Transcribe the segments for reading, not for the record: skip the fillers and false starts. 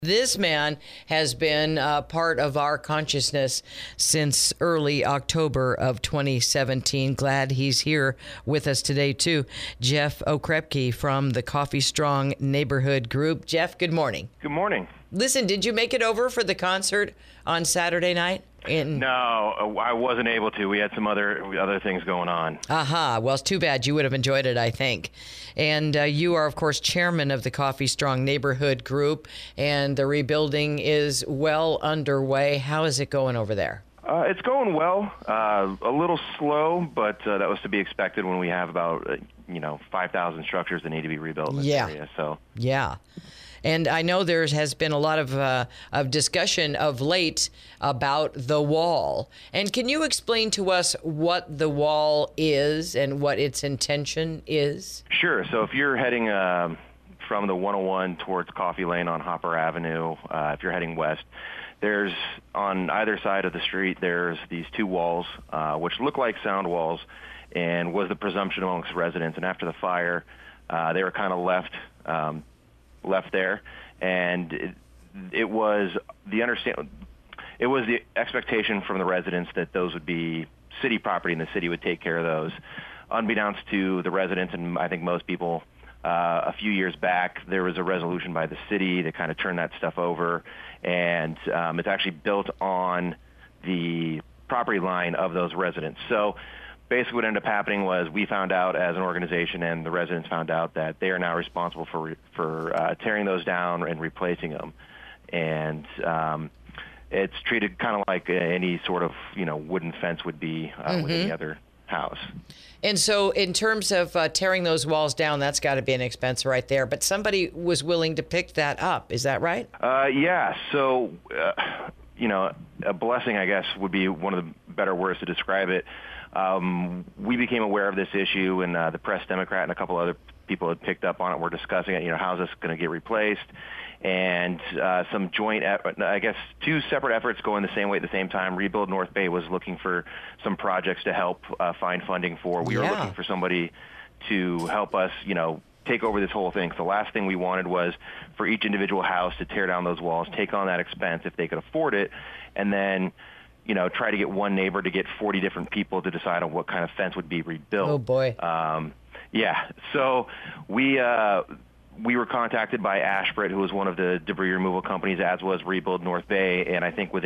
This man has been part of our consciousness since early October of 2017. Glad he's here with us today, too. Jeff Okrepke from the Coffee Strong Neighborhood Group. Jeff, good morning. Good morning. Listen, did you make it over for the concert on Saturday night? No, I wasn't able to. We had some other things going on. Well, it's too bad. You would have enjoyed it, I think. And you are, of course, chairman of the Coffee Strong Neighborhood Group, and the rebuilding is well underway. How is it going over there? It's going well. A little slow, but that was to be expected when we have about 5,000 structures that need to be rebuilt in this area. So yeah. And I know there has been a lot of discussion of late about the wall. And can you explain to us what the wall is and what its intention is? Sure. So if you're heading from the 101 towards Coffee Lane on Hopper Avenue, if you're heading west, there's on either side of the street, there's these two walls, which look like sound walls, and was the presumption amongst residents. And after the fire, they were kind of left there, and it was the expectation from the residents that those would be city property and the city would take care of those. Unbeknownst to the residents and I think most people, a few years back there was a resolution by the city to kind of turn that stuff over, and it's actually built on the property line of those residents. So basically what ended up happening was we found out as an organization, and the residents found out, that they are now responsible for tearing those down and replacing them. And it's treated kind of like any sort of wooden fence would be with any other house. And so in terms of tearing those walls down, that's got to be an expense right there. But somebody was willing to pick that up. Is that right? Yeah. So, a blessing, I guess, would be one of the better words to describe it. We became aware of this issue, and the Press Democrat and a couple other people had picked up on it. We're discussing it. How's this going to get replaced? And some joint, I guess, two separate efforts going the same way at the same time. Rebuild North Bay was looking for some projects to help find funding for. We were looking for somebody to help us, take over this whole thing. So the last thing we wanted was for each individual house to tear down those walls, take on that expense if they could afford it, and then try to get one neighbor to get 40 different people to decide on what kind of fence would be rebuilt. Oh, boy. So we were contacted by Ashbrit, who was one of the debris removal companies, as was Rebuild North Bay, and I think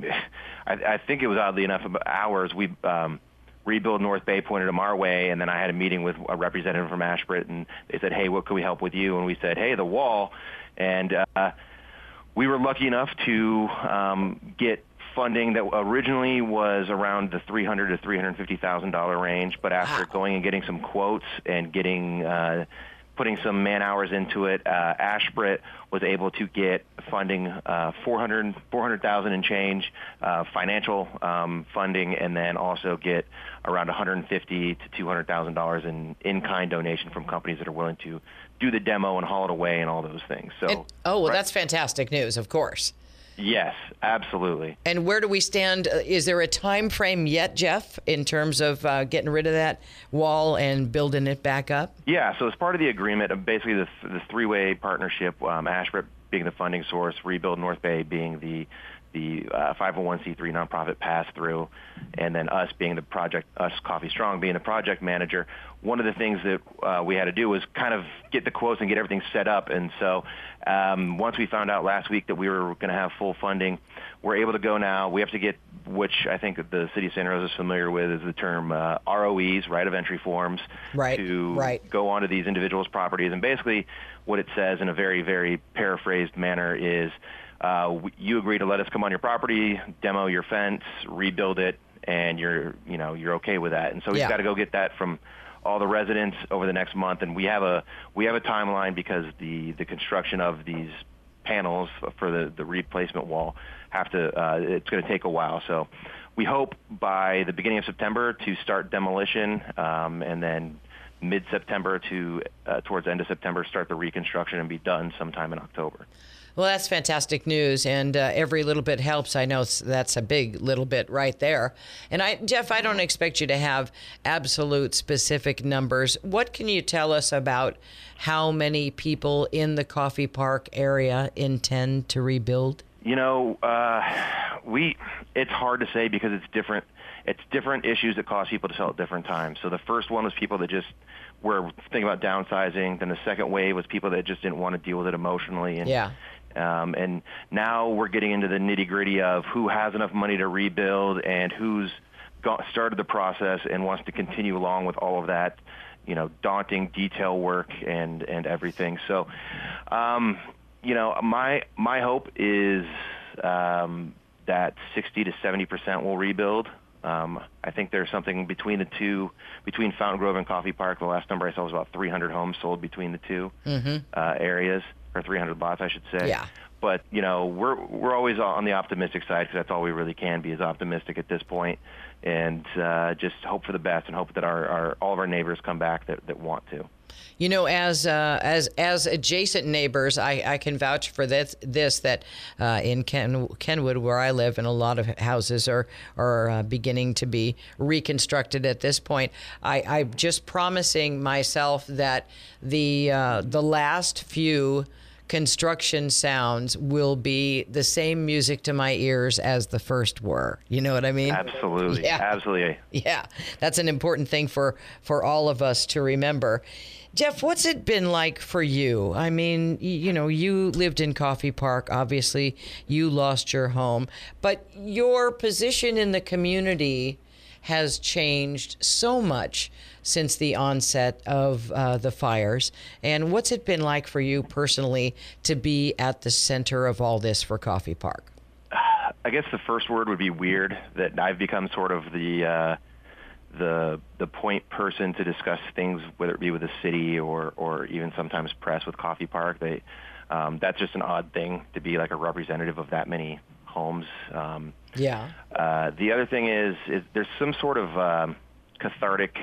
I think it was oddly enough about hours, Rebuild North Bay pointed them our way, and then I had a meeting with a representative from Ashbrit, and they said, hey, what can we help with you? And we said, hey, the wall. And we were lucky enough to get funding that originally was around the $300,000 to $350,000 range, but after going and getting some quotes and putting some man hours into it, Ashbrit was able to get funding, $400,000 and change, financial funding, and then also get around $150,000 to $200,000 in in-kind donation from companies that are willing to do the demo and haul it away and all those things. So, that's fantastic news, of course. Yes, absolutely. And where do we stand? Is there a time frame yet, Jeff, in terms of getting rid of that wall and building it back up? Yeah, so as part of the agreement, basically the three-way partnership, Ashbrit being the funding source, Rebuild North Bay being the 501c3 nonprofit pass-through, and then us Coffee Strong being the project manager. One of the things that we had to do was kind of get the quotes and get everything set up. And so once we found out last week that we were going to have full funding, we're able to go now. We have to get, which I think the city of Santa Rosa is familiar with, is the term ROEs, right of entry forms, to go onto these individuals' properties. And basically what it says in a very, very paraphrased manner is, you agree to let us come on your property, demo your fence, rebuild it, and you're okay with that. And so we've got to go get that from all the residents over the next month, and we have a timeline because the construction of these panels for the replacement wall it's going to take a while. So we hope by the beginning of September to start demolition, and then mid-September to towards the end of September start the reconstruction and be done sometime in October. Well, that's fantastic news, and every little bit helps. I know that's a big little bit right there. And Jeff, I don't expect you to have absolute specific numbers. What can you tell us about how many people in the Coffee Park area intend to rebuild? It's hard to say because it's different. It's different issues that cause people to sell at different times. So the first one was people that just were thinking about downsizing. Then the second wave was people that just didn't want to deal with it emotionally. And now we're getting into the nitty-gritty of who has enough money to rebuild and who's started the process and wants to continue along with all of that, daunting detail work and everything. So, my hope is that 60 to 70% will rebuild. I think there's something between the two, between Fountain Grove and Coffee Park. The last number I saw was about 300 homes sold between the two areas, or 300 lots, I should say. Yeah. But we're always on the optimistic side because that's all we really can be, is optimistic at this point, and just hope for the best and hope that all of our neighbors come back that want to. As adjacent neighbors, I can vouch for this that in Kenwood, where I live, and a lot of houses are beginning to be reconstructed at this point. I'm just promising myself that the last few construction sounds will be the same music to my ears as the first were. You know what I mean? Absolutely. Yeah. Absolutely. Yeah. That's an important thing for all of us to remember. Jeff, what's it been like for you? I mean, you lived in Coffee Park. Obviously, you lost your home, but your position in the community has changed so much since the onset of the fires. And what's it been like for you personally to be at the center of all this for Coffee Park? I guess the first word would be weird, that I've become sort of the point person to discuss things, whether it be with the city or even sometimes press with Coffee Park. That's just an odd thing to be like a representative of that many homes. Yeah. The other thing is there's some sort of cathartic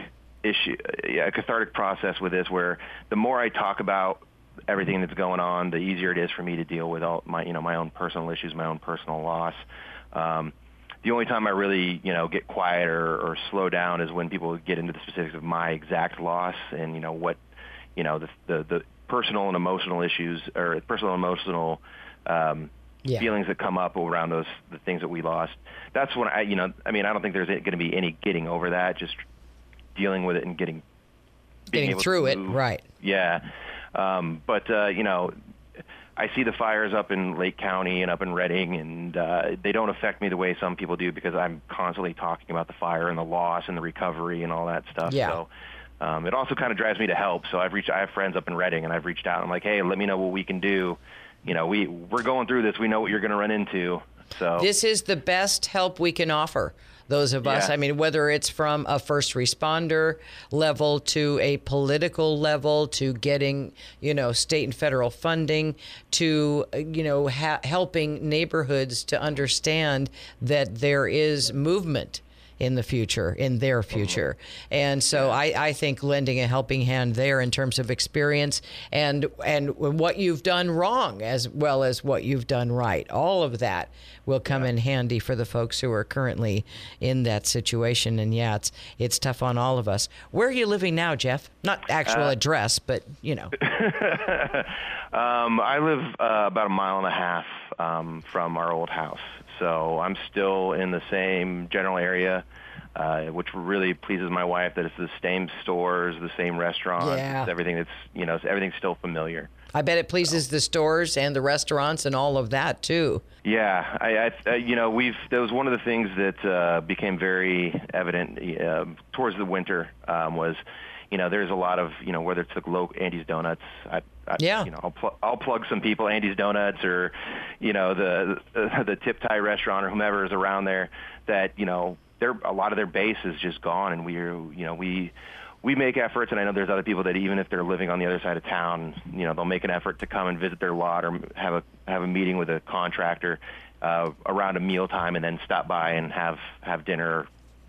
process with this, where the more I talk about everything that's going on, the easier it is for me to deal with all my own personal issues, my own personal loss. The only time I really, get quiet or slow down is when people get into the specifics of my exact loss and, what, the personal and emotional issues, or personal and emotional feelings that come up around the things that we lost. That's when I don't think there's going to be any getting over that, just dealing with it and getting through it. Right. Yeah. But I see the fires up in Lake County and up in Redding, and they don't affect me the way some people do, because I'm constantly talking about the fire and the loss and the recovery and all that stuff. Yeah. So it also kind of drives me to help. So I have friends up in Redding, and I've reached out. I'm like, hey, let me know what we can do. We're going through this. We know what you're going to run into. So this is the best help we can offer those of us. Yeah. I mean, whether it's from a first responder level to a political level to getting, state and federal funding to, helping neighborhoods to understand that there is movement in the future, in their future. And so I think lending a helping hand there in terms of experience and what you've done wrong as well as what you've done right, all of that will come in handy for the folks who are currently in that situation. And it's tough on all of us. Where are you living now, Jeff? Not actual address, but I live about a mile and a half from our old house. So I'm still in the same general area, which really pleases my wife, that it's the same stores, the same restaurants, it's everything that's, everything's still familiar. I bet it pleases the stores and the restaurants and all of that too. Yeah, that was one of the things that became very evident towards the winter was, there's a lot of, whether it's the local Andy's Donuts, I'll plug some people, Andy's Donuts, or, the Tip Thai restaurant or whomever is around there, that, a lot of their base is just gone, and we make efforts, and I know there's other people that even if they're living on the other side of town, they'll make an effort to come and visit their lot or have a meeting with a contractor around a mealtime, and then stop by and have dinner,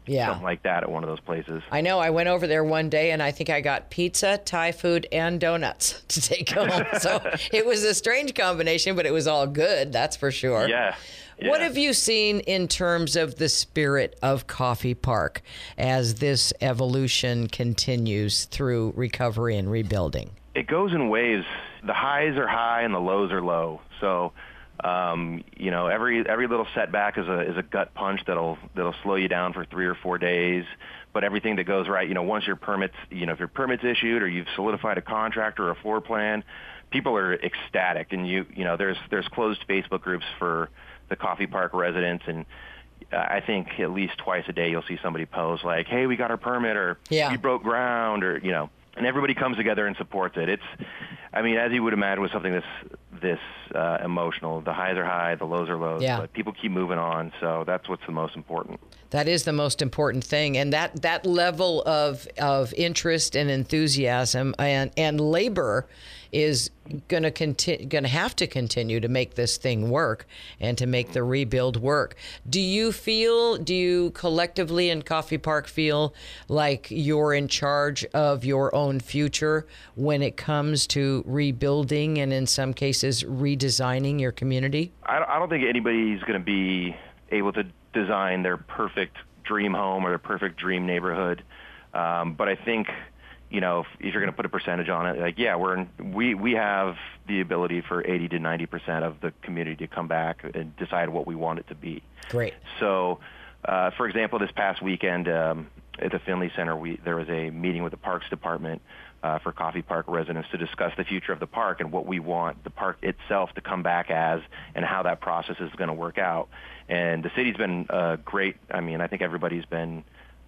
Yeah. something like that at one of those places. I know. I went over there one day, and I think I got pizza, Thai food, and donuts to take home. So it was a strange combination, but it was all good, that's for sure. Yeah. What have you seen in terms of the spirit of Coffee Park as this evolution continues through recovery and rebuilding? It goes in waves. The highs are high and the lows are low. So, every little setback is a gut punch that'll slow you down for 3 or 4 days. But everything that goes right, once your permits, if your permit's issued or you've solidified a contract or a floor plan, people are ecstatic. And there's closed Facebook groups for the Coffee Park residents, and I think at least twice a day you'll see somebody post like, "Hey, we got our permit," or "We broke ground," or and everybody comes together and supports it. As you would imagine, with something this emotional, the highs are high, the lows are lows, but people keep moving on. So that's what's the most important. That is the most important thing, and that level of interest and enthusiasm and labor is going to have to continue to make this thing work and to make the rebuild work. Do you collectively in Coffee Park feel like you're in charge of your own future when it comes to rebuilding and in some cases redesigning your community? I don't think anybody's going to be able to design their perfect dream home or their perfect dream neighborhood. But I think, if you're going to put a percentage on it, we have the ability for 80 to 90% of the community to come back and decide what we want it to be. Great. So, for example, this past weekend at the Finley Center, there was a meeting with the Parks Department for Coffee Park residents to discuss the future of the park and what we want the park itself to come back as and how that process is going to work out. And the city's been great. I think everybody's been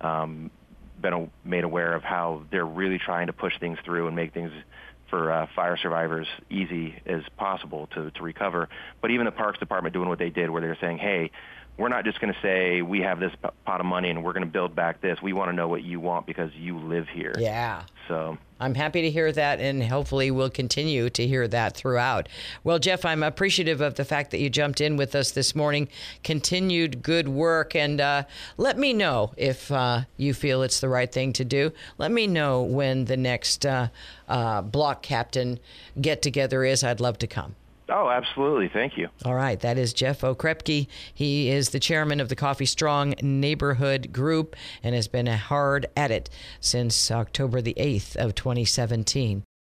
made aware of how they're really trying to push things through and make things for fire survivors easy as possible to recover. But even the Parks Department doing what they did, where they're saying, "Hey, we're not just going to say we have this pot of money and we're going to build back this. We want to know what you want because you live here." Yeah. So I'm happy to hear that, and hopefully we'll continue to hear that throughout. Well, Jeff, I'm appreciative of the fact that you jumped in with us this morning. Continued good work, and let me know if you feel it's the right thing to do. Let me know when the next block captain get-together is. I'd love to come. Oh, absolutely. Thank you. All right. That is Jeff Okrepke. He is the chairman of the Coffee Strong Neighborhood Group and has been hard at it since October the 8th of 2017.